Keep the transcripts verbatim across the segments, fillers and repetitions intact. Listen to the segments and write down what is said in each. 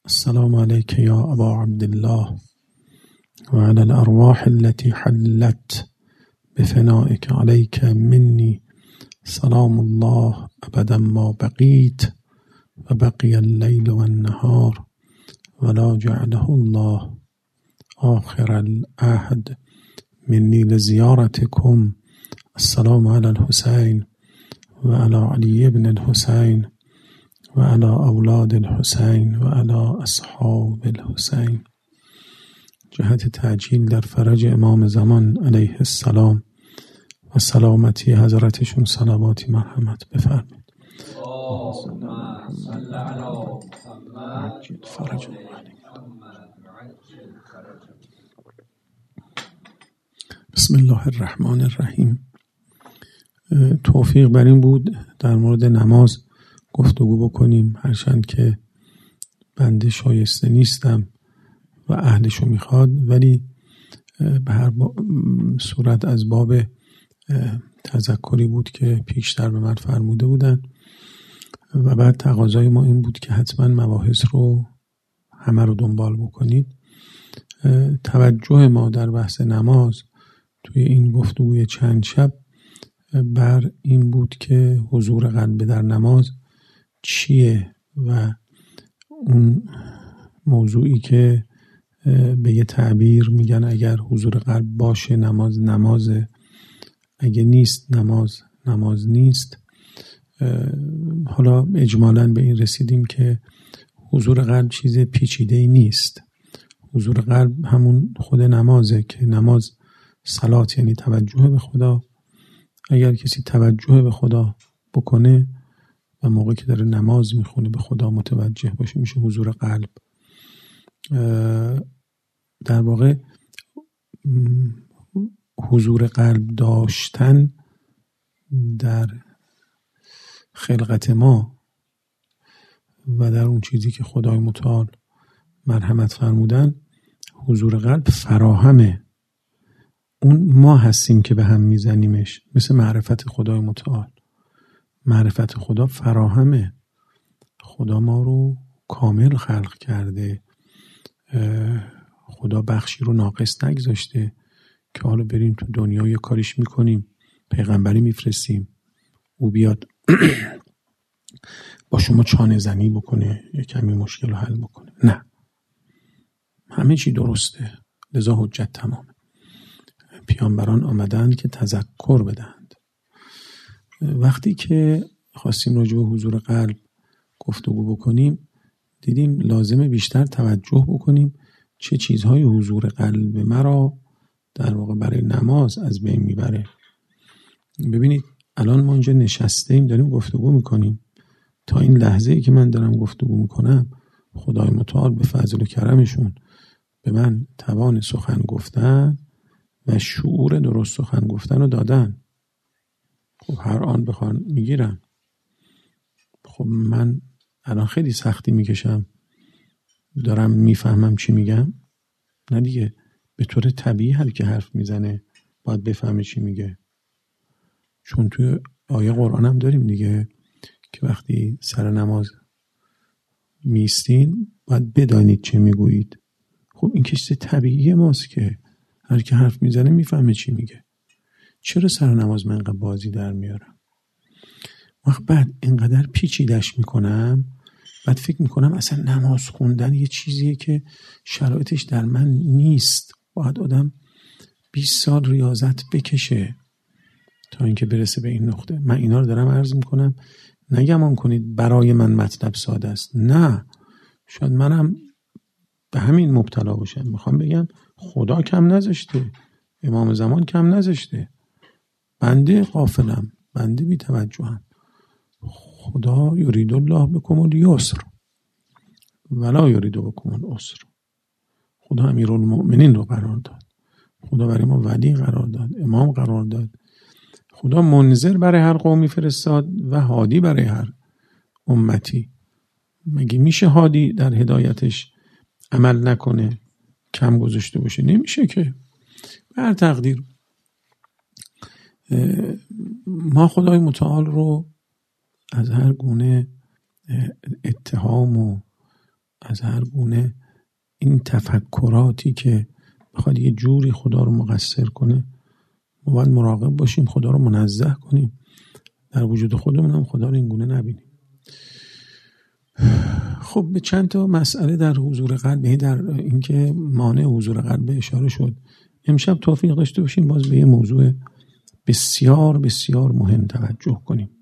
السلام عليك يا أبا عبد الله وعلى الأرواح التي حلت بفنائك عليك مني سلام الله أبدا ما بقيت وبقي الليل والنهار ولا جعله الله آخر العهد مني لزيارتكم. السلام على الحسين وعلى علي بن الحسين وعلى أولاد الحسين وعلى أصحاب الحسين. جهت تعجیل در فرج امام زمان علیه السلام و سلامتی حضرتشون صلواتی مرحمت بفرمید. فرج بسم الله الرحمن الرحیم. توفیق بر این بود در مورد نماز گفتگو بکنیم، هرچند که بنده شایسته نیستم و اهلشو میخواد، ولی به هر صورت از باب تذکری بود که پیشتر به من فرموده بودن و بعد تقاضای ما این بود که حتما مباحث رو همه رو دنبال بکنید. توجه ما در بحث نماز توی این گفتگوی چند شب بر این بود که حضور قلب در نماز چیه و اون موضوعی که به یه تعبیر میگن اگر حضور قلب باشه نماز نمازه، اگه نیست نماز نماز نیست. حالا اجمالاً به این رسیدیم که حضور قلب چیز پیچیده‌ای نیست. حضور قلب همون خود نمازه که نماز صلات یعنی توجه به خدا. اگر کسی توجه به خدا بکنه و موقعی که داره نماز میخونه به خدا متوجه باشه میشه حضور قلب. در واقع حضور قلب داشتن در خلقت ما و در اون چیزی که خدای متعال مرحمت فرمودن حضور قلب فراهمه. اون ما هستیم که به هم میزنیمش، مثل معرفت خدای متعال. معرفت خدا فراهمه. خدا ما رو کامل خلق کرده، خدا بخشی رو ناقص نگذاشته که حالا بریم تو دنیا یه کاریش میکنیم، پیغمبری میفرستیم او بیاد با شما چانه زنی بکنه یه کمی مشکل رو حل بکنه. نه، همه چی درسته، لذا حجت تمامه. پیامبران آمدند که تذکر بدهند. وقتی که خواستیم راجع به حضور قلب گفتگو بکنیم دیدیم لازمه بیشتر توجه بکنیم چه چیزهای حضور قلب مرا در واقع برای نماز از بین میبره. ببینید الان ما اینجا نشسته ایم داریم گفتگو میکنیم. تا این لحظه ای که من دارم گفتگو میکنم خدای متعال به فضل و کرمشون به من توان سخن گفتن و شعور درست سخن گفتن رو دادن. خب هر آن بخوان میگیرن. خب من الان خیلی سختی میکشم دارم میفهمم چی میگم؟ نه دیگه، به طور طبیعی هر که حرف میزنه باید بفهمه چی میگه، چون توی آیه قرآن هم داریم دیگه که وقتی سر نماز میستین باید بدانید چه میگویید. خب این که چیز طبیعی ماست که هر که حرف میزنه میفهمه چی میگه. چرا سر نماز من اینقدر بازی در میارم؟ وقت بعد اینقدر پیچیدش میکنم، بعد فکر میکنم اصلا نماز خوندن یه چیزیه که شرایطش در من نیست. باید آدم بیست سال ریاضت بکشه تا اینکه برسه به این نقطه. من اینا رو دارم عرض میکنم نگمان کنید برای من مطلب ساده است. نه، شاید منم به همین مبتلا باشم. میخوام بگم خدا کم نذاشته، امام زمان کم نذاشته، بنده غافلم، بنده بی توجهم. خدا یرید الله بکم الیسر ولا یرید بکم العسر. خدا امیرالمؤمنین رو قرار داد، خدا برای ما ولی قرار داد، امام قرار داد، خدا منذر برای هر قومی فرستاد و هادی برای هر امتی. مگه میشه هادی در هدایتش عمل نکنه، کم گذاشته باشه؟ نمیشه که. به هر تقدیر ما خدای متعال رو از هر گونه اتهام و از هر گونه این تفکراتی که بخواد یه جوری خدا رو مقصر کنه، ما باید مراقب باشیم، خدا رو منزه کنیم، در وجود خودمون هم خدا رو این گونه نبینیم. خب به چند تا مسئله در حضور قلب، در اینکه مانع حضور قلب اشاره شد. امشب توفیق داشته باشیم باز به یه موضوع بسیار بسیار مهم توجه کنیم.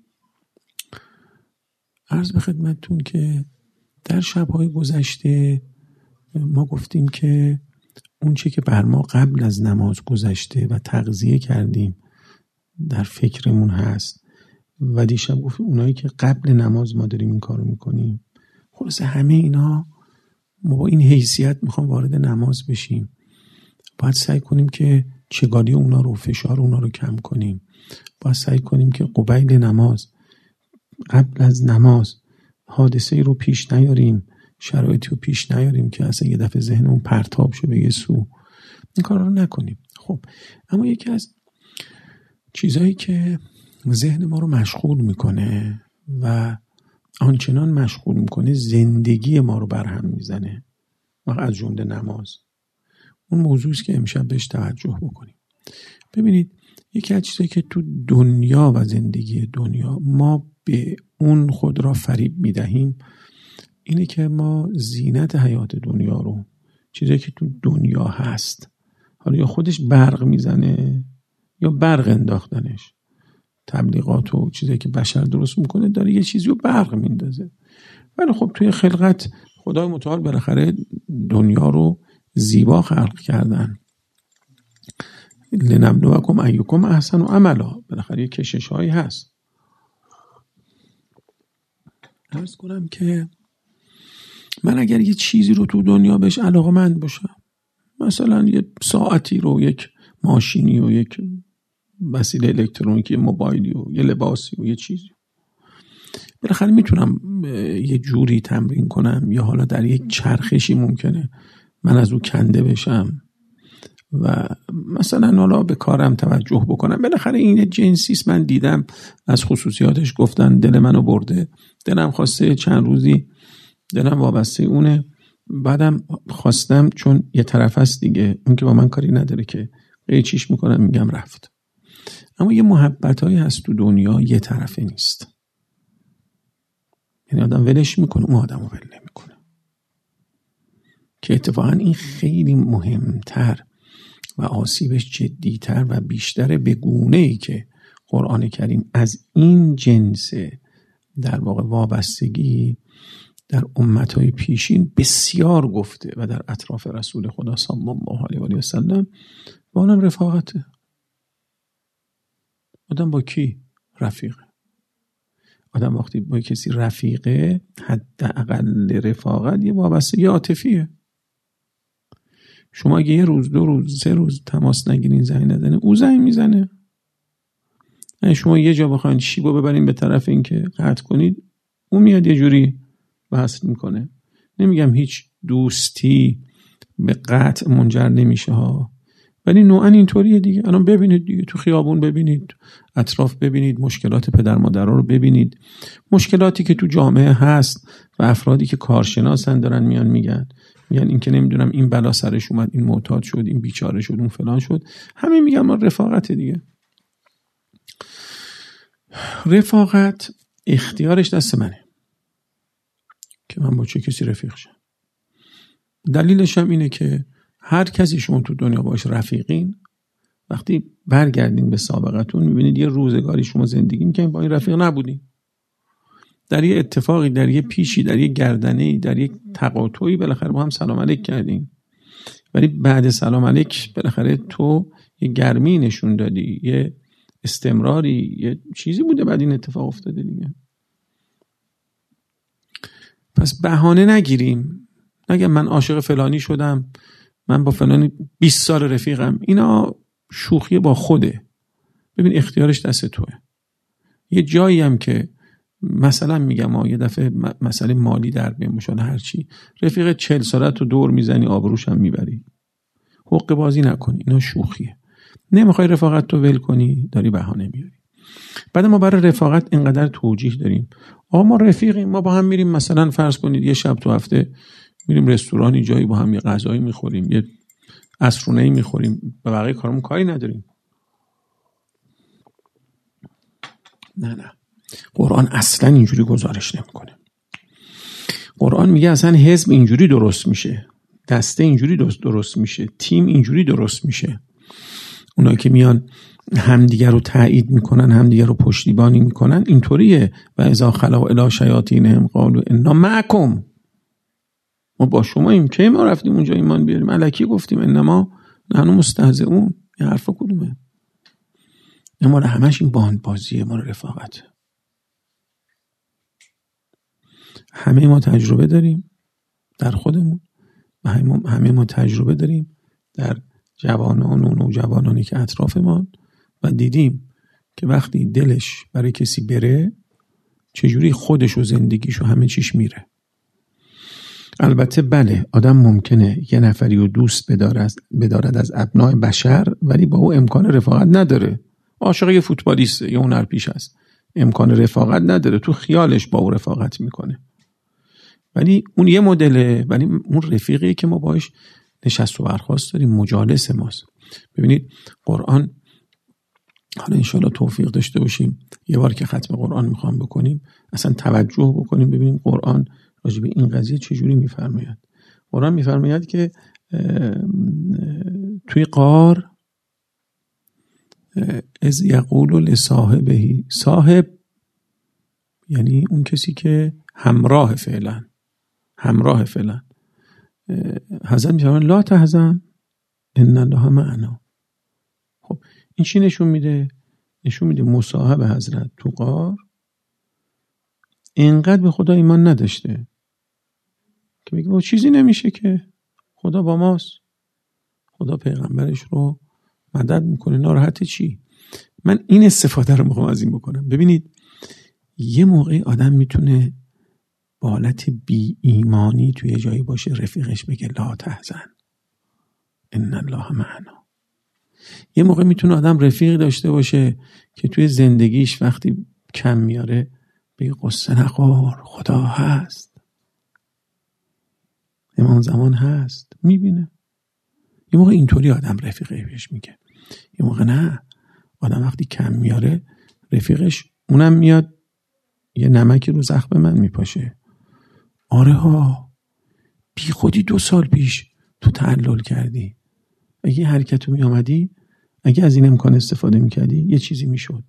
عرض به خدمتتون که در شب‌های گذشته ما گفتیم که اون چه که بر ما قبل از نماز گذشته و تغذیه کردیم در فکرمون هست و دیشب گفتیم اونایی که قبل نماز ما داریم این کارو میکنیم. خلاصه همه اینا ما با این حیثیت میخوام وارد نماز بشیم، باید سعی کنیم که چگالی اونا رو، فشار اونا رو کم کنیم. باید سعی کنیم که قبیل نماز، قبل از نماز حادثه رو پیش نیاریم، شرایطی رو پیش نیاریم که اصلا یه دفعه ذهنمون پرتاب شه به یه سو. این کار رو نکنیم. خب اما یکی از چیزهایی که ذهن ما رو مشغول میکنه و آنچنان مشغول میکنه زندگی ما رو برهم میزنه و از جمله نماز، اون موضوعی است که امشب بهش توجه بکنیم. ببینید یکی از چیزایی که تو دنیا و زندگی دنیا ما به اون خود را فریب میدهیم اینه که ما زینت حیات دنیا رو، چیزایی که تو دنیا هست، حالا یا خودش برق میزنه یا برق انداختنش، تبلیغات و چیزایی که بشر درست میکنه داره یه چیزی رو برق میندازه. ولی خب توی خلقت خدای متعال بالاخره دنیا رو زیبا خلق کردن. لنبلوکم ایکم احسن عملا، بالاخره یه کشش هایی هست. عرض کنم که من اگر یه چیزی رو تو دنیا بهش علاقه‌مند باشم، مثلا یه ساعتی رو، یک ماشینی و یک وسیله الکترونیکی، موبایلی و یه لباسی و یه چیزی، بالاخره میتونم یه جوری تمرین کنم یا حالا در یک چرخشی ممکنه من از او کنده بشم و مثلا حالا به کارم توجه بکنم. بالاخره این جنسیست، من دیدم از خصوصیاتش گفتن دل منو برده، دلم خواسته چند روزی دلم وابسته اونه، بعدم خواستم چون یه طرف هست دیگه، اون که با من کاری نداره که قیچیش میکنم میگم رفت. اما یه محبت هایی هست تو دنیا یه طرفه نیست، یعنی آدم ولش میکنه، اون آدم رو ول نمیکنه، که اتفاقا این خیلی مهمتر و آسیبش جدیتر و بیشتر به گونه‌ای که قرآن کریم از این جنس در واقع وابستگی در امتهای پیشین بسیار گفته و در اطراف رسول خدا صلی الله علیه و سلم با اونم رفاقته. آدم با کی رفیقه؟ آدم وقتی با کسی رفیقه حداقل رفاقت یه وابستگی عاطفیه. شما اگه یه روز دو روز سه روز تماس نگیرین، زنگ نزنه، او زنگ میزنه. شما یه جا بخواین شیبو ببرین به طرف این که قطع کنید، اون میاد یه جوری وصل میکنه. نمیگم هیچ دوستی به قطع منجر نمیشه ها، ولی نوعا اینطوریه دیگه. الان ببینید دیگه، تو خیابون ببینید، اطراف ببینید، مشکلات پدر مادرها رو ببینید، مشکلاتی که تو جامعه هست و افرادی که کارشناسن دارن میان میگن میگن این که نمیدونم این بلا سرش اومد، این معتاد شد، این بیچاره شد، اون فلان شد، همه میگن ما رفاقت دیگه. رفاقت اختیارش دست منه که من با چه کسی رفیق شم. دلیلش هم اینه که هر کسی شما تو دنیا باش رفیقین، وقتی برگردین به سابقتون میبینید یه روزگاری شما زندگی میکنید با این رفیق نبودین، در یه اتفاقی، در یه پیشی، در یه گردنه‌ای، در یه تقاطعی بالاخره با هم سلام علیک کردین، ولی بعد سلام علیک بالاخره تو یه گرمی نشون دادی، یه استمراری، یه چیزی بوده، بعد این اتفاق افتاده دیگه. پس بهانه نگیریم، نگم من عاشق فلانی شدم، من با فلانی بیست سال رفیقم، اینا شوخی با خوده. ببین اختیارش دست توه. یه جایی هم که مثلا میگم آه یه دفعه مسئله مالی در بیام مشاله هرچی، رفیق چهل سالت رو دور میزنی، آبروش هم میبری، حق بازی نکنی، اینا شوخیه. نمیخوای رفاقت تو ول کنی، داری بهانه میاری. بعد ما برای رفاقت اینقدر توجیه داریم، آقا ما رفیقیم، ما با هم میریم مثلا فرض کنید یه شب تو هفته میریم رستورانی جایی با هم یه غذایی میخوریم، یه عصرونه‌ای میخوریم، به بقیه کارمون کاری نداریم. نه نه، قرآن اصلا اینجوری گزارش نمیکنه. قرآن میگه اصلا حزب اینجوری درست میشه، دسته اینجوری درست میشه، تیم اینجوری درست میشه. اونایی که میان همدیگر رو تایید میکنن، همدیگر رو پشتیبانی میکنن، اینطوریه. و اذا خلوا الی شیاطینهم قالوا انا معکم، ما با شما ایم. کی ما رفتیم اونجا ایمان بیاریم؟ الکی گفتیم انما نحن مستهزئون. این حرفا کدومه؟ ما همش این باند بازیه، ما رفاقت. همه ما تجربه داریم در خودمون و همه ما تجربه داریم در جوانان و نوجوانانی که اطرافمان و دیدیم که وقتی دلش برای کسی بره چجوری خودش و زندگیش و همه چیش میره. البته بله، آدم ممکنه یه نفری رو دوست بدارد, بدارد از ابناء بشر، ولی با او امکان رفاقت نداره. عاشق یه فوتبالیسته، یه هنرپیشه است، امکان رفاقت نداره، تو خیالش با او رفاقت میکنه. ولی اون یه مدله، ولی اون رفیقیه که ما باهاش نشست و برخاست داریم، مجالس ماست. ببینید قرآن، حالا انشالله توفیق داشته باشیم یه بار که ختم قرآن میخوام بکنیم اصلا توجه بکنیم ببینیم قرآن راجع به این قضیه چجوری میفرماید. قرآن میفرماید که توی غار از یقول لصاحبه، صاحب یعنی اون کسی که همراه فعلا همراه فعلا حزن میفرماید لا تحزن ان الله معنا. خب این چی نشون میده؟ نشون میده مصاحب حضرت تو غار اینقدر به خدا ایمان نداشته که میگه با چیزی نمیشه، که خدا با ماست، خدا پیغمبرش رو مدد میکنه، ناراحت چی؟ من این استفاده رو میخوام از این بکنم. ببینید یه موقعی آدم میتونه با حالت بی ایمانی توی جایی باشه، رفیقش بگه لا تحزن ان الله معنا. یه موقع میتونه آدم رفیق داشته باشه که توی زندگیش وقتی کم میاره بگه قصه نخور، خدا هست، امام زمان هست، میبینه. یه موقع اینطوری آدم رفیقه بهش میگه. یه موقع نه، آدم وقتی کم میاره رفیقش اونم میاد یه نمکی رو زخم من میپاشه. آره ها، بی خودی دو سال پیش تو تعلل کردی، اگه حرکت رو میامدی، اگه از این امکان استفاده میکردی یه چیزی میشد.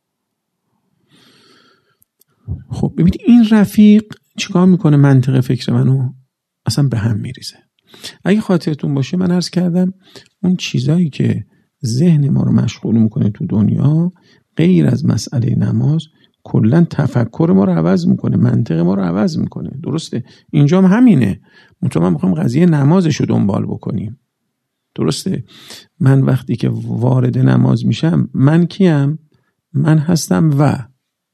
خب ببینید این رفیق چیکار میکنه؟ منطق فکر منو اصلا به هم میریزه. اگه خاطرتون باشه من عرض کردم اون چیزایی که ذهن ما رو مشغول میکنه تو دنیا غیر از مسئله نماز کلا تفکر ما رو عوض میکنه، منطق ما رو عوض میکنه. درسته؟ اینجا هم همینه. منتها من میخوام قضیه نمازش رو دنبال بکنیم. درسته؟ من وقتی که وارد نماز میشم من کیم؟ من هستم و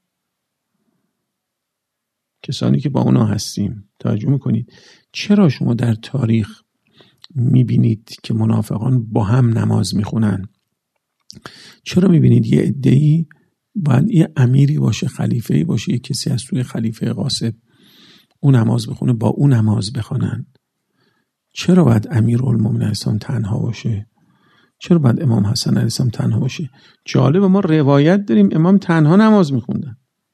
کسانی که با اونا هستیم. توجه میکنید چرا شما در تاریخ میبینید که منافقان با هم نماز میخونن؟ چرا میبینید یه عده‌ای باید یه امیری باشه، خلیفه‌ای باشه، یه کسی از توی خلیفه غاصب اون نماز بخونه، با اون نماز بخونن؟ چرا باید امیرالمومنین علیه السلام تنها باشه؟ چرا باید امام حسن علیه السلام تنها باشه؟ جالب، ما روایت داریم امام تنها نماز میخوندن.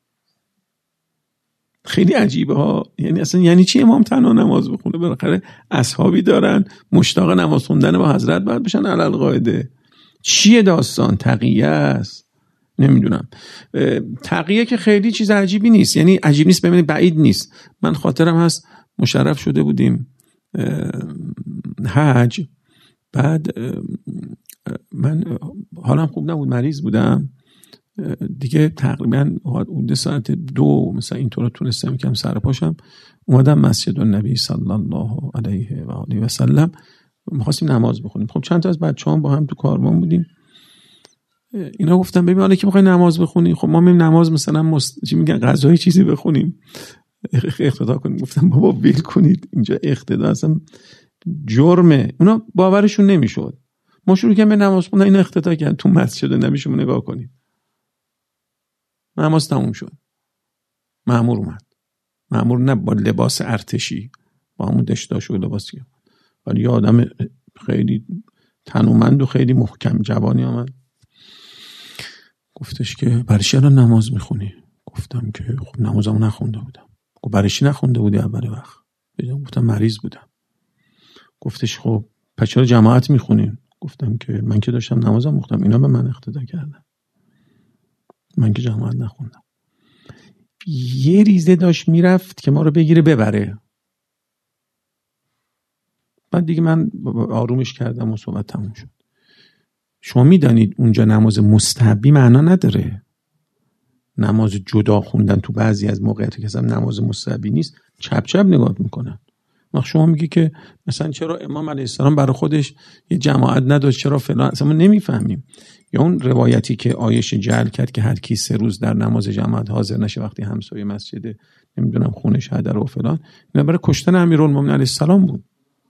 خیلی عجیبه ها. یعنی اصلا یعنی چی امام تنها نماز بخونه؟ بالاخره اصحابی دارن مشتاق نماز خوندن با حضرت باید بشن علی القاعده. چیه داستان؟ تقیه است. نمیدونم. تقیه که خیلی چیز عجیبی نیست، یعنی عجیب نیست ببینید بعید نیست. من خاطرم هست مشرف شده بودیم حج، بعد من حالم خوب نبود، مریض بودم دیگه، تقریبا حدود ساعت دو مثلا اینطور تونستم کم سر پاشم، اومدم مسجد النبی صلی الله علیه و آله و سلم، می‌خواستیم نماز بخونیم. خب چند تا از بچه‌ها با هم تو کاروان بودیم، اینا گفتن ببین حالا که می‌خوای نماز بخونی، خب ما می‌ریم نماز مثلا مست... چی میگن غذای چیزی بخونیم، اقتدا کنیم. گفتم بابا ویل کنید، اینجا اقتدا اصلا جرمه. اونا باورشون نمیشد. ما شروع کردیم به نماز خوندن، اینا اقتدا کردن تو مسجد النبی. شما نگاه کنید، نماز تموم شد، مأمور اومد. مأمور نه با لباس ارتشی، با با همون دشتاش و لباسی، ولی یه آدم خیلی تنومند و خیلی محکم جوانی آمد گفتش که برای چی الان نماز میخونی؟ گفتم که خب نمازمو نخونده بودم. گفت برای چی نخونده بودی اول وقت؟ گفتم مریض بودم. گفتش خب پس چرا جماعت میخونین؟ گفتم که من که داشتم نمازم میخوندم، اینا به من اقتدا کردن، من که جماعت نخوندم. یه ریزه داشت میرفت که ما رو بگیره ببره. بعد دیگه من آرومش کردم و صحبت تموم شد. شما میدانید اونجا نماز مستحبی معنا نداره. نماز جدا خوندن تو بعضی از موقعیت که اصلا نماز مستحبی نیست چپ چپ نگاه میکنن. وقت شما میگی که مثلا چرا امام علیه السلام برای خودش یه جماعت نداشت، چرا فلان، اصلا ما نمیفهمیم. یا اون روایتی که عایشه جعل کرد که هر کی سه روز در نماز جماعت حاضر نشه وقتی همسایه مسجد نمیدونم خونش هدر و فلان، اینا برای کشتن امیرالمومنین علیه السلام بود.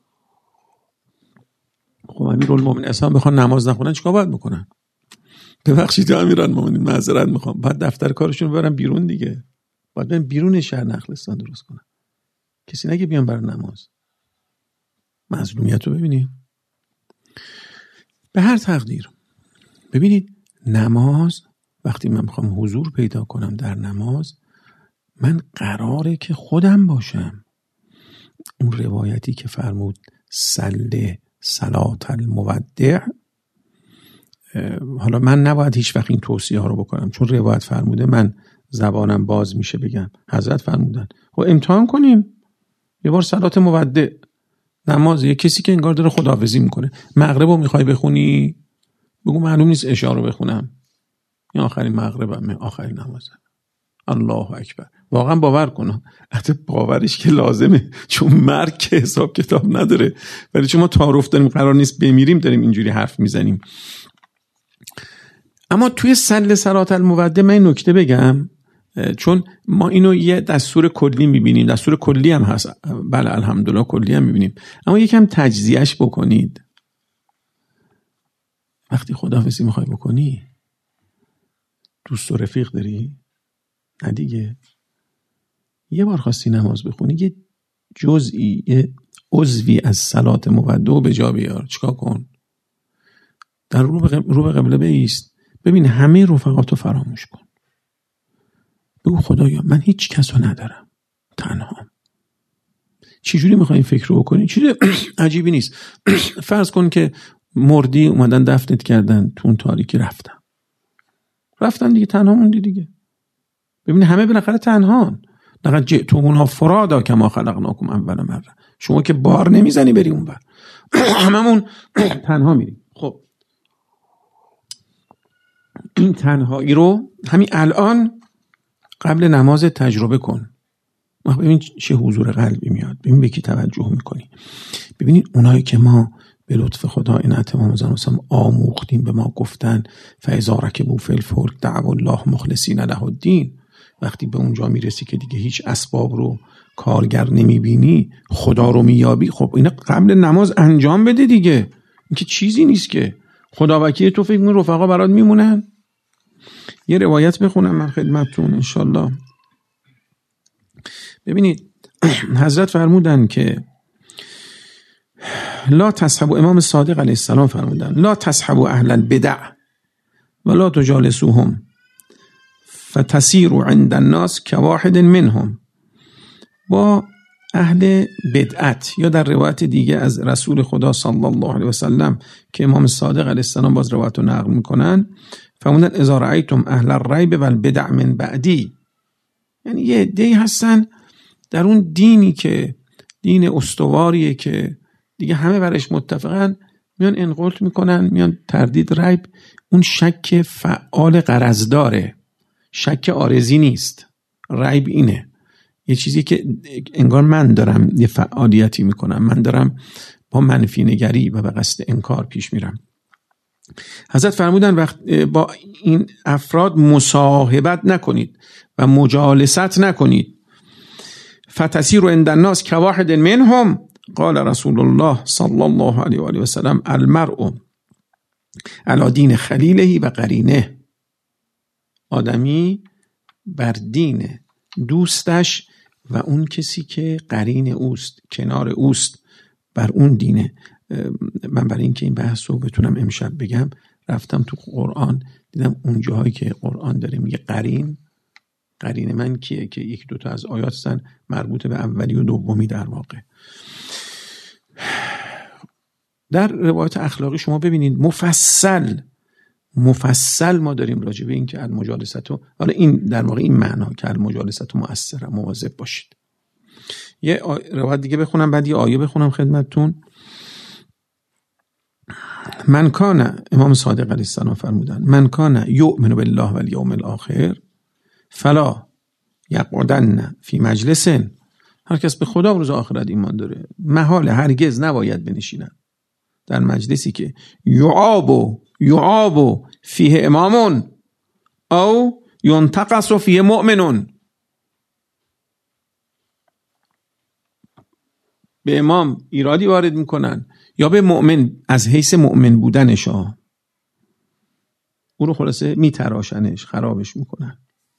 خب امیرالمومنین اصلا بخوان نماز نخونن چیکار باید بکنن؟ ببخشید امیرالمومنین معذرت میخوام، بعد دفتر کارشون ببرن بیرون دیگه، بعد برن بیرون شهر نخلستان درست کنن. کسی نگه بیان برای نماز. مظلومیت رو ببینید. به هر تقدیر ببینید، نماز وقتی من میخوام حضور پیدا کنم در نماز، من قراره که خودم باشم. اون روایتی که فرمود صلی صلات المودع، حالا من نباید هیچ وقت این توصیه ها رو بکنم چون روایت فرموده من زبانم باز میشه بگم. حضرت فرمودن خب امتحان کنیم یه بار صلات مودع، نماز یه کسی که انگار داره خداحافظی میکنه. مغرب رو میخوای بخونی بگو معلوم نیست عشاء رو بخونم، این آخرین مغربمه، آخرین نمازم، الله اکبر. واقعا باور کن، حتی باورش که لازمه چون مرگ که حساب کتاب نداره، ولی چون ما تعارف داریم قرار نیست بمیریم داریم اینجوری حرف میزنیم. اما توی صلی صلات المودع من این نکته بگم، چون ما اینو یه دستور کلی میبینیم، دستور کلی هم هست، بله الحمدلله کلی هم میبینیم، اما یکم تجزیهش بکنید. وقتی خداحافظی میخوای بکنی دوست و رفیق داری؟ نه دیگه. یه بار خواستی نماز بخونی یه جزئی، یه عضوی از صلات مودع به جا بیار. چیکار کن؟ در رو به قبله, رو به قبله بایست، ببین همه رفقاتو فراموش کن، بگو خدایا من هیچ کس رو ندارم، تنها. چی جوری میخوایی فکر رو بکنی؟ چیز عجیبی نیست. فرض کن که مردی، اومدن دفنت کردن، تو اون تاریکی رفتن رفتن دیگه، تنها موندی دیگه. ببین همه بالاخره تنهان. لقد جئتمونا فرادا کما خلقناکم اول مره. شما که بار نمیزنی بری اون بر، هممون تنها میریم. خب این تنهایی رو همین الان قبل نماز تجربه کن. ببین چه حضور قلبی میاد، ببین به کی توجه میکنی. ببینید اونایی که ما به لطف خدا عنایت امام زمان آموختیم، به ما گفتن فاذا رکبوا فی الفلک دعوا الله مخلصین له الدین، وقتی به اونجا میرسی که دیگه هیچ اسباب رو کارگر نمیبینی، خدا رو میابی، خب اینا قبل نماز انجام بده دیگه. این که چیزی نیست که خدا وکیل تو فکر می‌کنی رفقا برات میمونن. یه روایت بخونم من خدمتتون انشالله. ببینید حضرت فرمودن که لا تصحبوا، امام صادق علیه السلام فرمودن لا تصحبوا اهل البدع ولا تجالسوهم فتسیروا عند الناس كواحد منهم. با اهل بدعت، یا در روایت دیگه از رسول خدا صلی الله علیه و سلم که امام صادق علیه السلام باز روایت رو نقل میکنن، فرمودن اذا رأیتم اهل الریب والبدع من بعدی، یعنی یه عده‌ای هستن در اون دینی که دین استواریه که دیگه همه برش متفقن، میان انقلت میکنن، میان تردید ریب، اون شک فعال غرض داره، شک عارضی نیست. ریب اینه، یه چیزی که انگار من دارم یه فعالیتی میکنم، من دارم با منفی نگری و به قصد انکار پیش میرم. حضرت فرمودن وقت با این افراد مصاحبت نکنید و مجالست نکنید. فتسیروا عند الناس كواحد منهم. قال رسول الله صلی الله علیه و آله و سلم المرء علی دین خلیله و قرینه. آدمی بر دین دوستش و اون کسی که قرین اوست، کنار اوست، بر اون دینه. من برای اینکه این بحث رو بتونم امشب بگم رفتم تو قرآن، دیدم اون جاهایی که قرآن داره میگه قرین، قرین من کیه؟ که یک دوتا از آیات هستن مربوط به اولی و دومی. در واقع در روایت اخلاقی شما ببینید مفصل مفصل ما داریم راجع به این که المجالستو، حالا این در واقع این معنا که المجالستو مؤثره، مواظب باشید. یه روایت دیگه بخونم بعد یه آیه بخونم خدمتتون. من کان، امام صادق علیه السلام فرمودن، من کان یؤمن بالله و الیوم الاخر فلا یقعدن فی مجلس، هر کس به خدا و روز آخرت ایمان داره محال هرگز نباید بنشینن در مجلسی که یعاب یعاب فیه امامون او ینتقص فیه مؤمنون، به امام ایرادی وارد میکنن یا به مؤمن از حیث مؤمن بودنش ها او رو خلاصه میتراشنش، خرابش میکنن.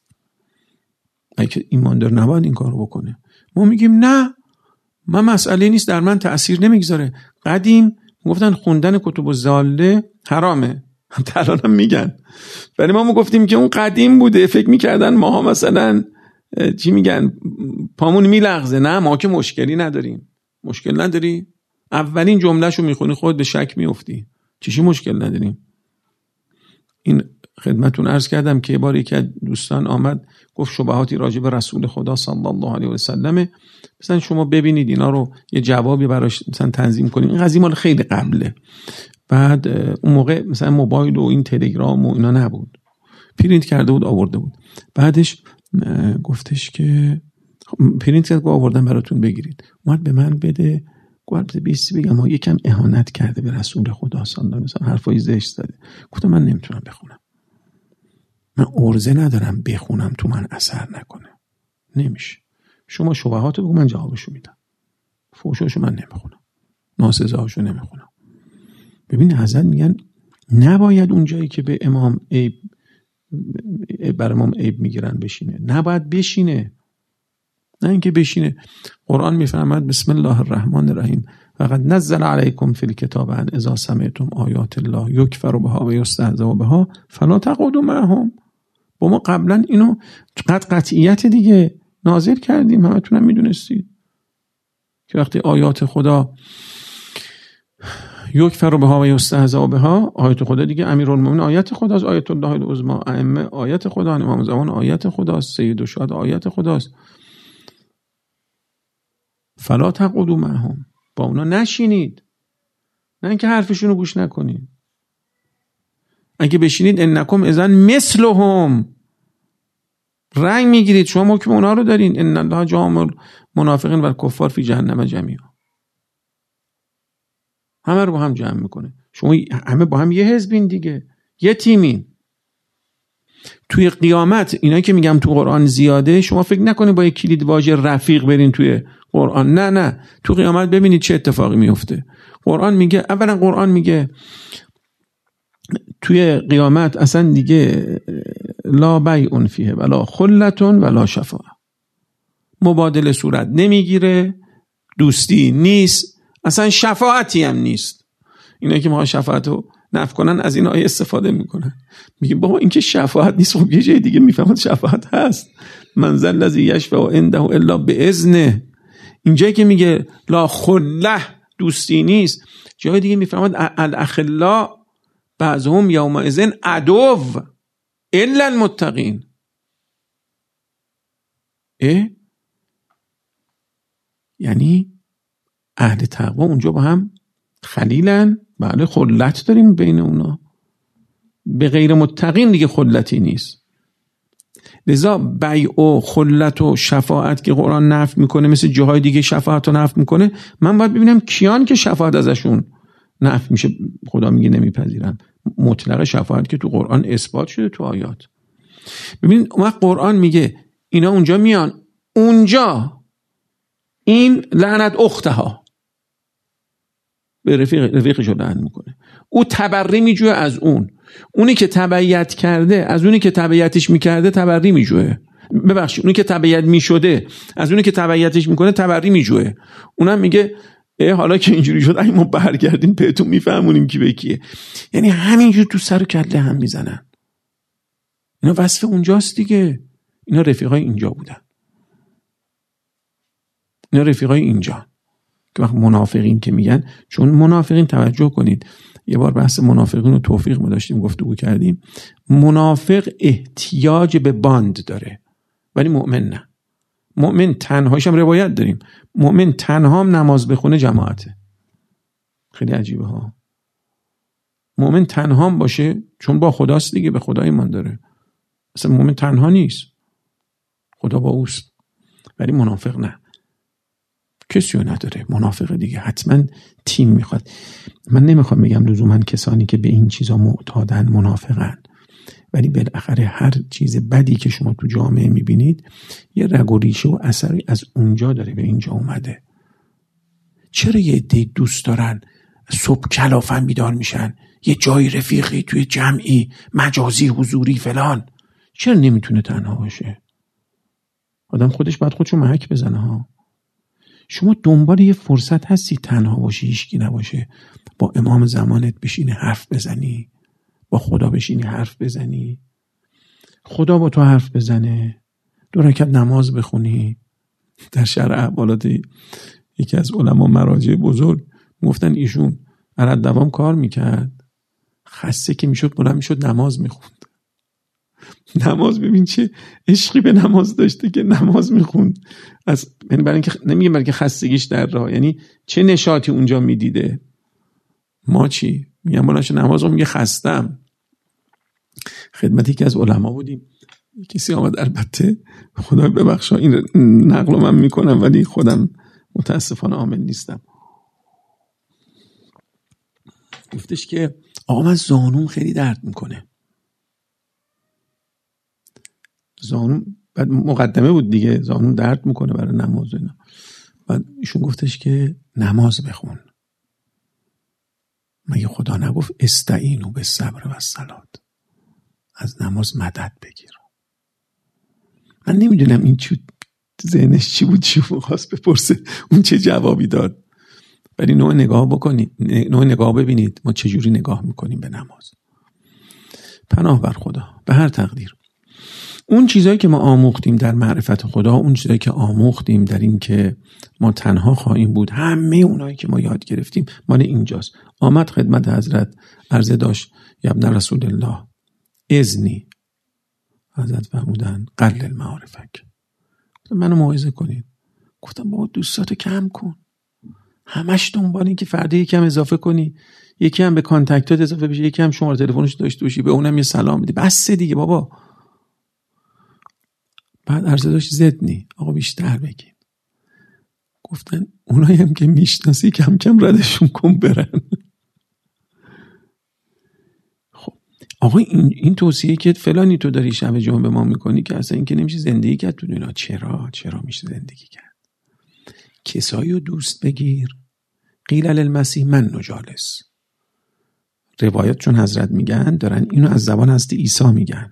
اگه ایماندار نباید این کار رو بکنه. ما میگیم نه، من مسئله نیست، در من تأثیر نمیگذاره. قدیم گفتن خوندن کتب الضاله حرامه، الان هم میگن، ولی ما گفتیم که اون قدیم بوده، فکر میکردن ماها مثلا چی میگن پامون میلغزه. نه، ما که مشکلی نداریم. مشکل نداری؟ اولین جملهشو میخونی خود به شک میافتی، چیشی مشکل نداریم. این خدمتون عرض کردم که بار یکی از دوستان آمد گفت شبهاتی راجع به رسول خدا صلی الله علیه و سلم، مثلا شما ببینید اینا رو یه جوابی براش مثلا تنظیم کنیم. این قضیه مال خیلی قبله. بعد اون موقع مثلا موبایل و این تلگرام و اینا نبود، پرینت کرده بود آورده بود. بعدش گفتش که پرینت کرد آوردم براتون بگیرید. اومد به من بده، گفت بیستی بگم ما یکم اهانت کرده به رسول خدا صلی الله علیه و سلم، حرفای زشت زده. گفتم من نمیتونم بخونم، من عرضه ندارم بخونم تو من اثر نکنه، نمیشه. شما شبهاتو بگو من جوابشو میدم، فوشاشو من نمیخونم، ناسزاشو نمیخونم. ببین حضرت میگن نباید اون جایی که به امام عیب بر امام عیب میگیرن بشینه، نباید بشینه، نه اینکه بشینه. قرآن میفرماد بسم الله الرحمن الرحیم فقد نزل علیکم فی الکتاب ان اذا سمعتم آیات الله یکفر بها و یستهزأ بها فلا تقعدوا معهم. با ما قبلا اینو قط قطعیت دیگه نازل کردیم، همتون هم میدونستید که وقتی آیات خدا یکفر بها و یستهزأ بها، آیات خدا دیگه امیرالمومنین آیت خداست، آیت الله العظمی ائمه آیت خدا، امام زمان آیت خداست، سید الشهدا آیت خداست. فلا تقعدوا معهم، با اونا نشینید، نه اینکه حرفشون رو گوش نکنید. اگه بشینید انکم اذن مثلهم، رنگ میگیرید، شما حکم اونا رو دارین. ان الله جامع المنافقین و الکفار فی جهنم جمیعا، همه رو با هم جمع میکنه. شما همه با هم یه حزبین دیگه، یه تیمین. توی قیامت اینایی که میگم تو قرآن زیاده، شما فکر نکنید با یک کلید واژه رفیق برین توی قرآن، نه نه، تو قیامت ببینید چه اتفاقی میفته. قرآن میگه، اولا قرآن میگه توی قیامت اصلا دیگه لا بیع فیه ولا خلة ولا شفاعة، مبادله صورت نمیگیره، دوستی نیست، اصلا شفاعتی هم نیست. اینا که ما شفاعت رو نفی کنن از این آیه استفاده میکنن، میگه بابا این که شفاعت نیست. خب یه جای دیگه میفهمد شفاعت هست. من ذا الذی یشفع عنده الا باذنه. اینجایی که میگه لا خله، دوستی نیست، جای دیگه میفهمد الاخلا بعضهم یومئذ عدو الا المتقین. اه؟ یعنی اهل تقوا اونجا با هم خلیلن، بله خلت داریم بین اونا، به غیر متقین دیگه خلتی نیست. لذا بیع و خلت و شفاعت که قرآن نفی میکنه، مثل جاهای دیگه شفاعت رو نفی میکنه، من باید ببینم کیان که شفاعت ازشون نفی میشه خدا میگه نمیپذیرم. مطلق شفاعت که تو قرآن اثبات شده تو آیات. ببینید اون وقت قرآن میگه اینا اونجا میان، اونجا این لعنت اختها به رفیق رفیقشو لعن میکنه، او تبری میجوه از اون، اونی که تبعیت کرده از اونی که تبعیتش میکرده تبری میجوه. ببخشید اونی که تبعیت میشده از اونی که تبعیتش میکنه تبری میجوه. اونم میگه اه حالا که اینجوری شد اگه ما برگردیم بهتون میفهمونیم کی به کیه. یعنی همینجور تو سر و کله هم میزنن. اینا وصف اونجاست دیگه. اینا رفیقای اینجا بودن. اینا رفیقای اینجا که وقت منافقین که میگن، چون منافقین توجه کنید، یه بار بحث منافقین رو توفیق ما داشتیم گفتگو کردیم، منافق احتیاج به باند داره ولی مؤمن نه. مؤمن تنهاش هم روایت داریم، مؤمن تنها هم نماز بخونه جماعته. خیلی عجیبه ها. مؤمن تنها هم باشه چون با خداست دیگه، به خدا ایمان داره. اصلا مؤمن تنها نیست، خدا با اوست. ولی منافق نه، کسی رو نداره. منافق دیگه حتما تیم میخواد. من نمیخوام بگم لزوما کسانی که به این چیزا معتادن منافقن، ولی بالاخره هر چیز بدی که شما تو جامعه میبینید یه رگ و ریشه و اثری از اونجا داره به اینجا اومده. چرا یه عده دوست دارن صبح کلافن بیدار میشن، یه جای رفیقی توی جمعی مجازی حضوری فلان؟ چرا نمیتونه تنها باشه؟ آدم خودش باید خودشو محک بزنه ها. شما دنبال یه فرصت هستی تنها باشی، هیچکی نباشه، با امام زمانت بشینی حرف بزنی، با خدا بشینی حرف بزنی، خدا با تو حرف بزنه، دو رکعت نماز بخونی. در شرح احوالات یکی از علما مراجع بزرگ گفتن ایشون عرض دوام کار میکرد، خسته که میشد بلند میشد نماز میخوند. نماز ببین چه عشقی به نماز داشته که نماز میخوند. از یعنی برای اینکه نمیگم برای اینکه خستگیش در راه، یعنی چه نشاطی اونجا میدیده. ما چی میگم بلندش نماز رو میگه خستم. خدمتی که از علما بودیم، کسی آمد، البته خدا ببخشا این نقل من میکنم ولی خودم متاسفانه عامل نیستم، گفتش که آقا من زانوم خیلی درد میکنه. زانوم بعد مقدمه بود دیگه، زانوم درد میکنه برای نماز و اینا. بعد ایشون گفتش که نماز بخون. مگه خدا نگفت استعینوا بالصبر والصلاة؟ از نماز مدد بگیر. من نمیدونم این چی ذهنش چی بود، چی خواست بپرسه، اون چه جوابی داد. ولی نوع نگاه بکنید، نوع نگاه ببینید ما چجوری نگاه میکنیم به نماز. پناه بر خدا به هر تقدیر. اون چیزایی که ما آموختیم در معرفت خدا، اون چیزایی که آموختیم در این که ما تنها خواهیم بود، همه اونایی که ما یاد گرفتیم مال اینجاست. آمد خدمت حضرت عرضه داشت یا ابن رسول الله اذنی، حضرت فرمودن قلل معارفک، منو موعظه کنید. گفتم بابا دوستاتو کم کن، همش دنبال این که فردا یکم اضافه کنی، یکی هم به کانتکتات اضافه بشه، یکی هم شماره تلفنش داشته باشی، به اونم یه سلام بدی، بس دیگه بابا. بعد عرضه داشت زدنی، آقا بیشتر بگین. گفتن اونایی هم که میشناسی کم کم ردشون کن برن. خب آقا این این توصیه که فلانی تو داری شب جمعه به ما میکنی که اصلا این که نمیشه زندگی کرد تو دنیا. چرا چرا میشه زندگی کرد؟ کسایی رو دوست بگیر. قیل للمسیح من نجالس. روایت چون حضرت میگن دارن اینو از زبان حضرت عیسی میگن.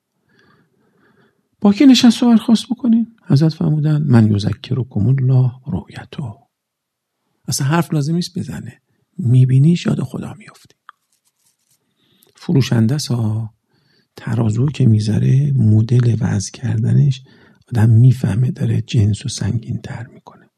با کی نشست و برخاست بکنین؟ حضرت فرمودن من یذکرکم الله رؤیته. اصلا حرف لازم نیست بزنه، میبینیش یاد خدا میافتی. فروشنده سا ترازو که میذاره مدل وزن کردنش آدم میفهمه داره جنس و سنگین تر میکنه.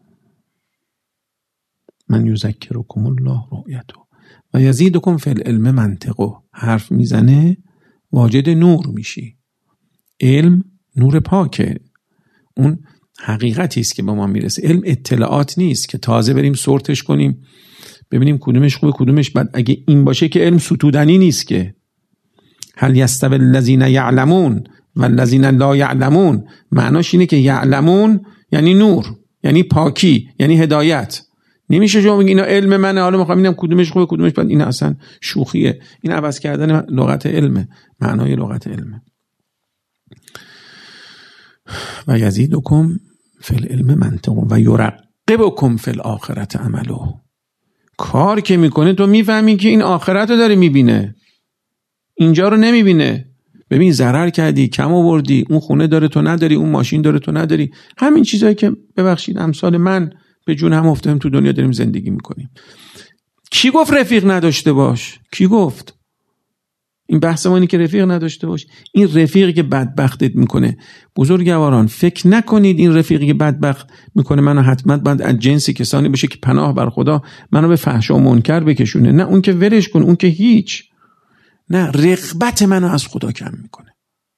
من یذکرکم الله رؤیته و یزیدکم فی العلم منطقه. حرف میزنه واجد نور میشی. علم نور پاکه، اون حقیقتی است که به ما میرسه. علم اطلاعات نیست که تازه بریم سورتش کنیم ببینیم کدومش خوبه کدومش بد. اگه این باشه که علم ستودنی نیست که. هل یستوی الذین یعلمون و الذین لا یعلمون. معناش اینه که یعلمون یعنی نور، یعنی پاکی، یعنی هدایت. نمیشه شما بگی اینا علم منه حالا میخوام ببینم کدومش خوبه کدومش بد. این اصلا شوخیه، این عوض کردن لغت علمه، معنای لغت علمه. و یزیدکم فی العلم منطق و یرقبکم فی الاخرة عمله. کار که میکنه تو میفهمی که این آخرت رو داره میبینه، اینجا رو نمیبینه. ببین ضرر کردی، کم آوردی، اون خونه داره تو نداری، اون ماشین داره تو نداری، همین چیزایی که ببخشید امثال من به جون هم افتادیم تو دنیا داریم زندگی میکنیم. کی گفت رفیق نداشته باش؟ کی گفت؟ این بحث ما اینه که رفیق نداشته باش. این رفیقی که بدبختت میکنه، بزرگواران فکر نکنید این رفیقی که بدبخت میکنه منو حتما باید از جنس کسانی باشه که پناه بر خدا منو به فحش و منکر بکشونه. نه، اون که ولش کن، اون که هیچ. نه، رغبت منو از خدا کم میکنه،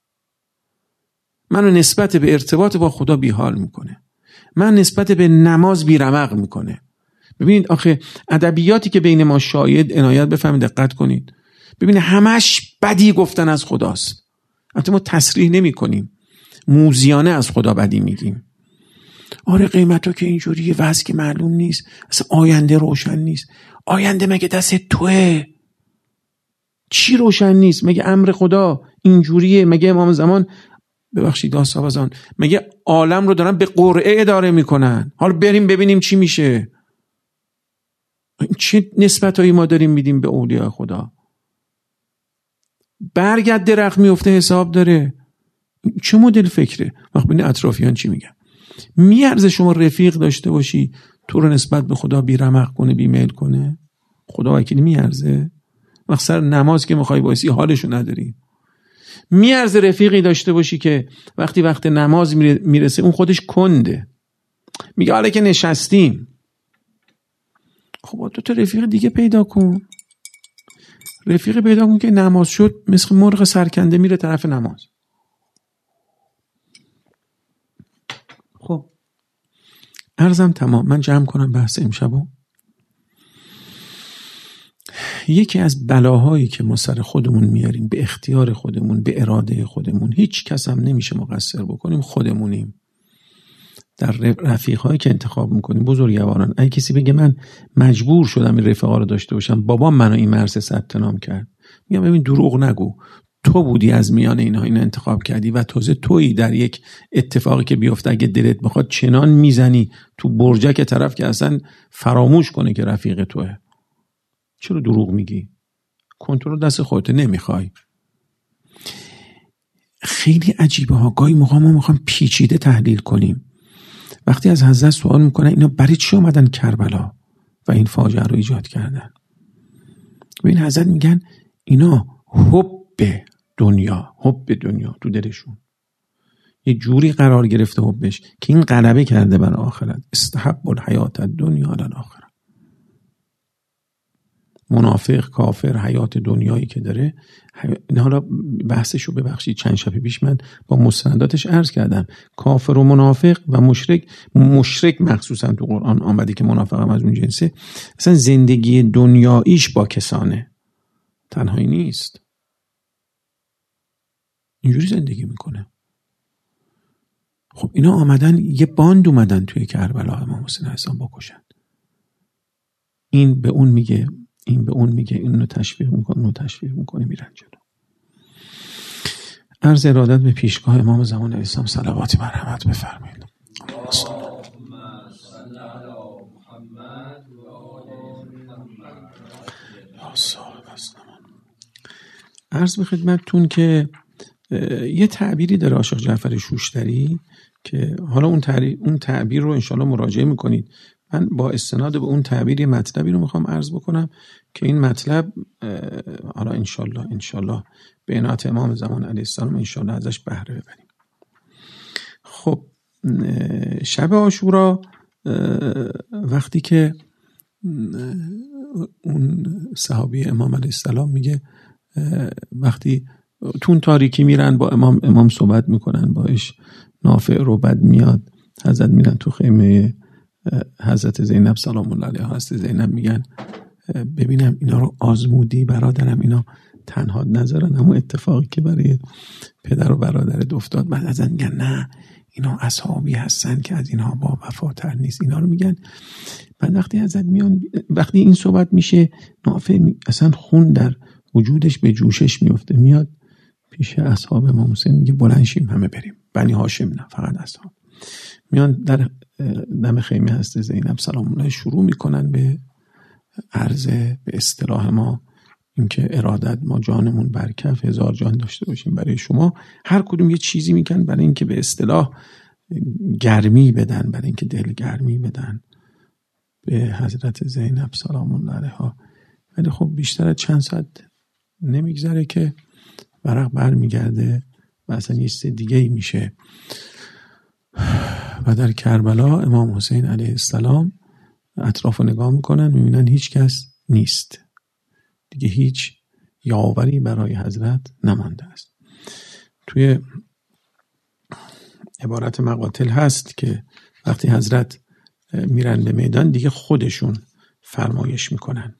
منو نسبت به ارتباط با خدا بیحال میکنه، من نسبت به نماز بیرمق میکنه. ببینید آخه ادبیاتی که بین ما شاید عنایت بفهمید، دقت کنید، ببینید همش بدی گفتن از خداست. البته ما تصریح نمی کنیم، موذیانه از خدا بدی میگیم. آره قیمتا که اینجوریه، وضع که معلوم نیست، اصلا آینده روشن نیست. آینده مگه دست توه؟ چی روشن نیست؟ مگه امر خدا اینجوریه؟ مگه امام زمان ببخشید داستاوازان مگه عالم رو دارن به قرعه اداره میکنن؟ حالا بریم ببینیم چی میشه. چه نسبتایی ما داریم میدیم به اولیاء خدا؟ برگرد درخت میفته حساب داره. چه مدل فکره؟ وقت ببین اطرافیان چی میگن. میارزه شما رفیق داشته باشی تو رو نسبت به خدا بیرمق کنه، بیمیل کنه؟ خدا وکیلی میارزه؟ وقت سر نماز که میخوای بایستی حالشو نداری. میارزه رفیقی داشته باشی که وقتی وقت نماز میرسه اون خودش کنده، میگه حالا که نشستیم. خب تو تا رفیق دیگه پیدا کن، رفیق پیدا کن که نماز شد مثل مرغ سرکنده میره طرف نماز. خب عرضم تمام، من جمع کنم بحث امشبو. یکی از بلاهایی که ما سر خودمون میاریم، به اختیار خودمون، به اراده خودمون، هیچ کس هم نمیشه مقصر بکنیم، خودمونیم. در رفیقایی که انتخاب میکنیم بزرگواران، اگه کسی بگه من مجبور شدم این رفقا رو داشته باشم، بابام منو این مرسه ثبت نام کرد، میگم ببین دروغ نگو، تو بودی از میان اینها اینو انتخاب کردی و تازه تویی در یک اتفاقی که بیفته اگه دلت بخواد چنان میزنی تو برجک طرف که اصلا فراموش کنه که رفیق توه. چرا دروغ میگی؟ کنترل دست خودت، نمیخوای. خیلی عجیبه ها، گاهی موقع ما میخوام پیچیده تحلیل کنیم. وقتی از حضرت سوال میکنن اینا برای چی اومدن کربلا و این فاجعه رو ایجاد کردن، و این حضرت میگن اینا حب دنیا، حب دنیا تو دلشون یه جوری قرار گرفته حبش که این غلبه کرده بر آخرت. استحب الحیات الدنیا علی الاخره. منافق کافر حیات دنیایی که داره، این حالا بحثشو ببخشید چند شب پیش من با مستنداتش عرض کردم، کافر و منافق و مشرک، مشرک مخصوصا تو قرآن آمده که منافق هم از اون جنسه، اصلا زندگی دنیاییش با کسانه، تنهایی نیست، اینجوری زندگی میکنه. خب اینا آمدن یه باند اومدن توی کربلا امام حسین علیه بکشن. این به اون میگه، این به اون میگه، اینو تشویق میکنه، اونو تشویق میکنه، میرن جلو. عرض ارادت به پیشگاه امام زمان علیه السلام صلواتی مرحمت بفرمایید. عرض به خدمتتون که یه تعبیری داره عاشق جعفر شوشتری که حالا اون تعبیر, اون تعبیر رو انشالله مراجعه میکنید. من با استناد به اون تعبیر یه مطلبی رو میخوام عرض بکنم که این مطلب حالا انشالله انشالله به عنایت امام زمان علیه السلام انشالله ازش بهره ببریم. خب شب عاشورا وقتی که اون صحابی امام علیه السلام میگه وقتی تون تاریکی میرن با امام امام صحبت میکنن باش، نافع رو بد میاد، حضرت میرن تو خیمه حضرت زینب سلام الله علیها، هست زینب میگن ببینم اینا رو آزمودی برادرم، اینا تنها نذارن اما اتفاقی که برای پدر و برادرت افتاد. بعد ازن میگن نه اینا اصحابی هستن که از اینها با وفاتر نیست، اینا رو میگن. بعد وقتی حضرت میان، وقتی این صحبت میشه، نافع اصلا خون در وجودش به جوشش میفته، میاد پیش اصحاب امام حسین میگه بلند شیم همه بریم، بنی هاشم نه فقط اصحاب. میان در دم خیمه هست زینب سلام الله شروع میکنن به عرض، به اصطلاح ما اینکه ارادت ما جانمون برکف هزار جان داشته باشیم برای شما، هر کدوم یه چیزی میگن برای اینکه به اصطلاح گرمی بدن، برای اینکه دل گرمی بدن به حضرت زینب سلام الله علیها. ولی خب بیشتر از چند ساعت نمیگذره که ورق برمیگرده و اصلا یه چیز دیگه ای میشه. و در کربلا امام حسین علیه السلام اطراف رو نگاه میکنن، میبینن هیچ کس نیست دیگه، هیچ یاوری برای حضرت نمانده است. توی عبارت مقاتل هست که وقتی حضرت میرن به میدان دیگه خودشون فرمایش میکنن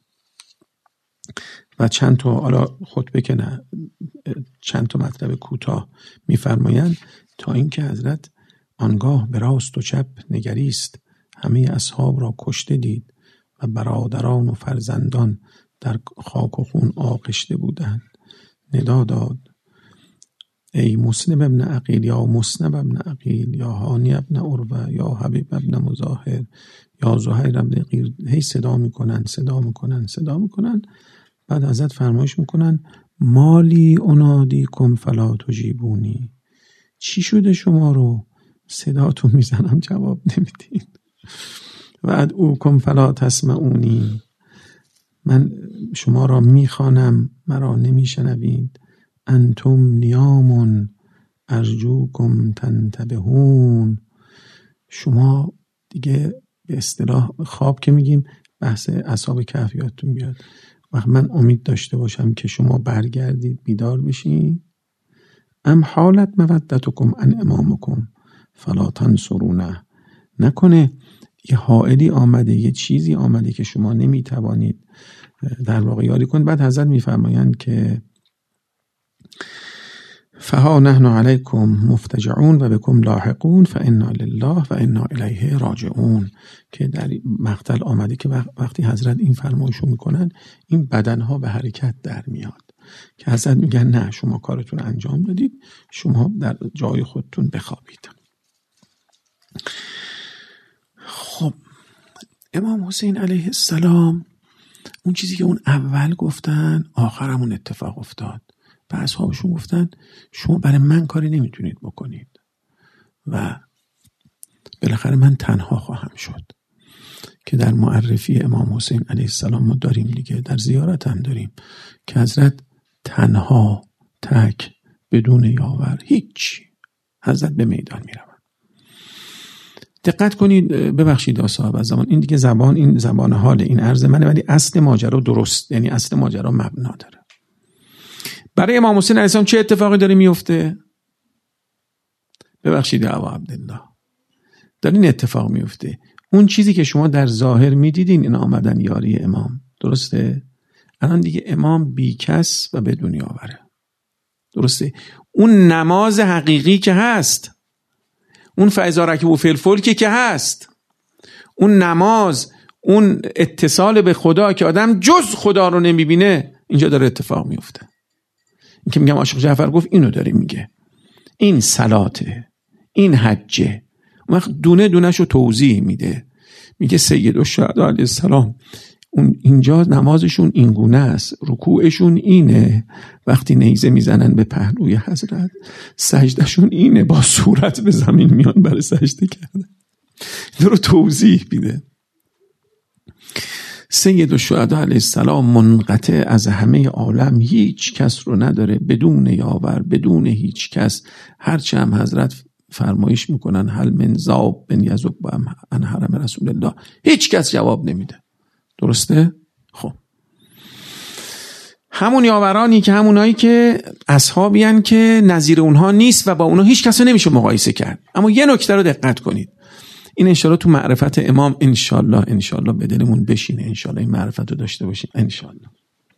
و چند تا حالا خطبه که نه چند تا مطلب کوتاه میفرمایند تا اینکه حضرت آنگاه به راست و چپ نگریست، همه اصحاب را کشته دید و برادران و فرزندان در خاک و خون آغشته بودند. ندا داد ای مسلم ابن عقیل یا مسنب ابن عقیل یا هانی ابن عروه یا حبیب ابن مظاهر یا زهیر ابن قیر. هی صدا میکنن صدا میکنن صدا میکنن بعد حضرت فرمایش میکنن مالی انادیکم فلا تجیبونی، چی شده شما رو صداتون میزنم جواب نمیدین؟ و ادعوکم فلا تسمعونی، من شما را میخوانم مرا نمیشنوید. انتم نیامون ارجوکم تنتبهون، شما دیگه به اصطلاح خواب که میگیم بحث اصحاب کهف یادتون بیاد، وقت من امید داشته باشم که شما برگردید بیدار بشین. ام حالت مودتکم ان امامکم فلا تنصرونه، نکنه یه حائلی آمده یه چیزی آمده که شما نمیتوانید در واقع یاری کنید. بعد حضرت میفرمایند که فها نحن علیکم مفتجعون و بكم لاحقون فانا لله و انا الیه راجعون، که در مقتل آمده که وقتی حضرت این فرمایشو میکنن این بدنها به حرکت در میاد که حضرت میگن نه شما کارتون انجام دادید، شما در جای خودتون بخوابید. خب امام حسین علیه السلام اون چیزی که اون اول گفتن آخرمون اتفاق افتاد. به اصحابشون گفتن شما برای من کاری نمیتونید بکنید و بالاخره من تنها خواهم شد، که در معرفی امام حسین علیه السلام ما داریم دیگه، در زیارت هم داریم که حضرت تنها تک بدون یاور هیچ حضرت به میدان میروند. دقت کنید، ببخشید صاحب از زمان، این دیگه زبان این زبان حال این عرض منه ولی اصل ماجرا درست، یعنی اصل ماجرا مبنا داره. برای امام حسین علیه السلام چه اتفاقی داره میفته؟ ببخشید ابا عبدالله، داره این اتفاق میفته. اون چیزی که شما در ظاهر میدیدین این آمدن یاری امام، درسته؟ الان دیگه امام بیکس و بدون یاوره، درسته؟ اون نماز حقیقی که هست، اون فاذا رکبوا فی الفلک که هست، اون نماز، اون اتصال به خدا که آدم جز خدا رو نمیبینه، اینجا داره اتفاق میفته. این که میگم عاشق جعفر گفت اینو داره میگه، این صلاته، این حجه. اون وقت دونه دونش رو توضیح میده، میگه سید الشهدا علیه السلام اون اینجا نمازشون این گونه است، رکوعشون اینه وقتی نیزه میزنن به پهلوی حضرت، سجدهشون اینه با صورت به زمین میان برای سجده کردن. این رو توضیح میده. سید الشهدا علیه السلام منقطع از همه عالم، هیچ کس رو نداره، بدون یاور، بدون هیچ کس. هرچه هم حضرت فرمایش میکنن هل من ذاب بن یذب عن حرم رسول الله، هیچ کس جواب نمیده، درسته؟ خب همون یاورانی که همونایی که اصحابی هن که نظیر اونها نیست و با اونها هیچ کس رو نمیشه مقایسه کرد. اما یه نکته رو دقت کنید، این انشالله تو معرفت امام انشالله انشالله به دلمون بشینه، انشالله این معرفت رو داشته باشیم انشالله.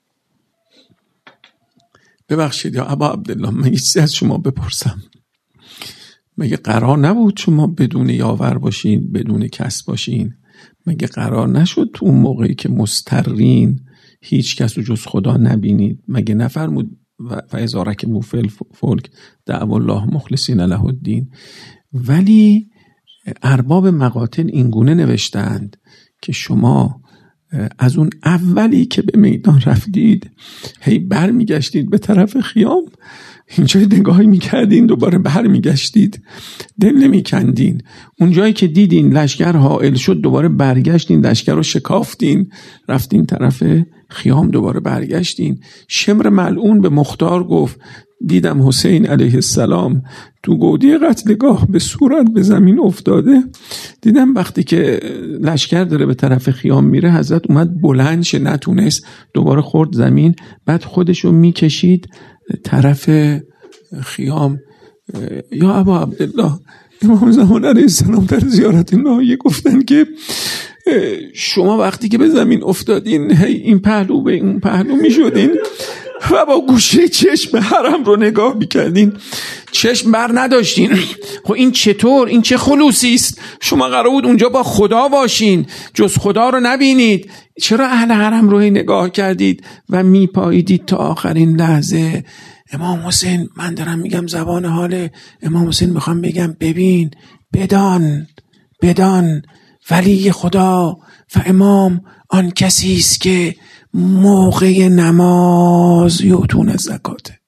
ببخشید یا ابا عبدالله، من یه چیزی از شما بپرسم، مگه قرار نبود شما بدون یاور باشین، بدون کس باشین؟ مگه قرار نشد تو اون موقعی که مسترین هیچ کس رو جز خدا نبینید؟ مگه نفرمود فاذا رکبوا فی الفلک دعوا الله مخلصین له الدین؟ ولی ارباب مقاتل اینگونه نوشتند که شما از اون اولی که به میدان رفتید هی بر میگشتید به طرف خیام، اینجا نگاهی میکردین دوباره بر میگشتید، دل نمیکندین. اون جایی که دیدین لشکر حائل شد دوباره برگشتین، لشکر رو شکافتین، رفتین طرف خیام، دوباره برگشتین. شمر ملعون به مختار گفت دیدم حسین علیه السلام تو گودی قتلگاه به صورت به زمین افتاده. دیدم وقتی که لشکر داره به طرف خیام میره حضرت اومد بلند شه، نتونست، دوباره خورد زمین، بعد خودشو میکشید طرف خیام. یا ابا عبدالله، امام زمان علیه السلام در زیارت نهایی گفتن که شما وقتی که به زمین افتادین هی این پهلو به اون پهلو میشدین و با گوشه چشم حرم رو نگاه میکردین، چشم بر نداشتین. خب این چطور؟ این چه خلوصی است؟ شما قرار بود اونجا با خدا باشین، جز خدا رو نبینید، چرا اهل حرم رو نگاه کردید و میپاییدید تا آخرین لحظه؟ امام حسین، من دارم میگم زبان حال امام حسین، میخوام بگم ببین، بدان بدان ولی خدا و امام آن کسی است که موقع نماز یؤتون الزکات.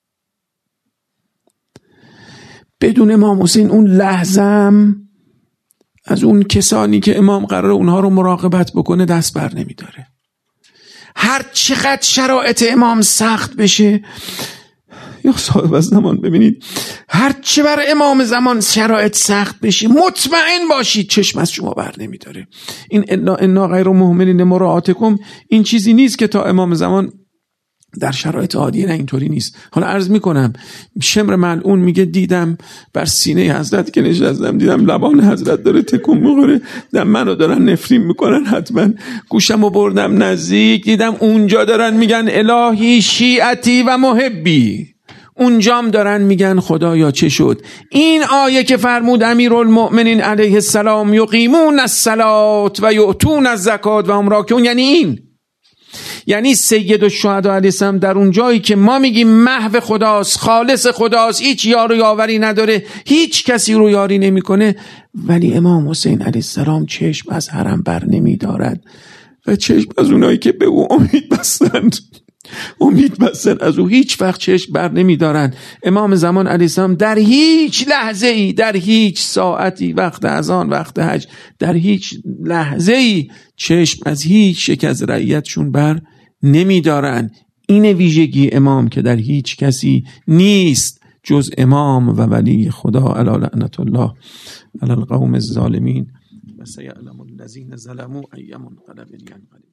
بدون امام حسین اون لحظم از اون کسانی که امام قراره اونها رو مراقبت بکنه دست بر نمیداره. هر چقدر شرایط امام سخت بشه، یا صاحب از زمان، ببینید هر چه بر امام زمان شرایط سخت بشه مطمئن باشید چشم از شما بر نمیداره. این الا انا غیر مهملین مراعاتکم این چیزی نیست که تا امام زمان در شرایط عادیه، نه اینطوری نیست. حالا عرض میکنم شمر ملعون میگه دیدم بر سینه حضرت که نشستم، دیدم لبان حضرت داره تکون میخوره، دیدم منو دارن نفرین میکنن، حتما گوشمو بردم نزدیک، دیدم اونجا دارن میگن الهی شیعتی و محبی، اونجام دارن میگن خدایا چه شد. این آیه که فرمود امیرالمؤمنین علیه السلام یقیمون الصلاة و یؤتون الزکات و هم راکعون، یعنی این، یعنی سید الشهدا علیه السلام در اون جایی که ما میگیم محو خداست، خالص خداست، هیچ یار و یاوری نداره، هیچ کسی رو یاری نمیکنه، ولی امام حسین علیه السلام چشم از حرم بر نمیدارد و چشم از اونایی که به او امید بستند امید بستن از او هیچ وقت چشم بر نمیدارن. امام زمان علیه السلام در هیچ لحظه ای، در هیچ ساعتی، وقت اذان، وقت حج، در هیچ لحظه ای چشم از هیچ یک از رعیتشون بر نمیدارن. این ویژگی امام که در هیچ کسی نیست جز امام و ولی خدا. علی لعنت الله علی القوم الظالمین و سیعلم الذین ظلموا ای منقلب ینقلبون.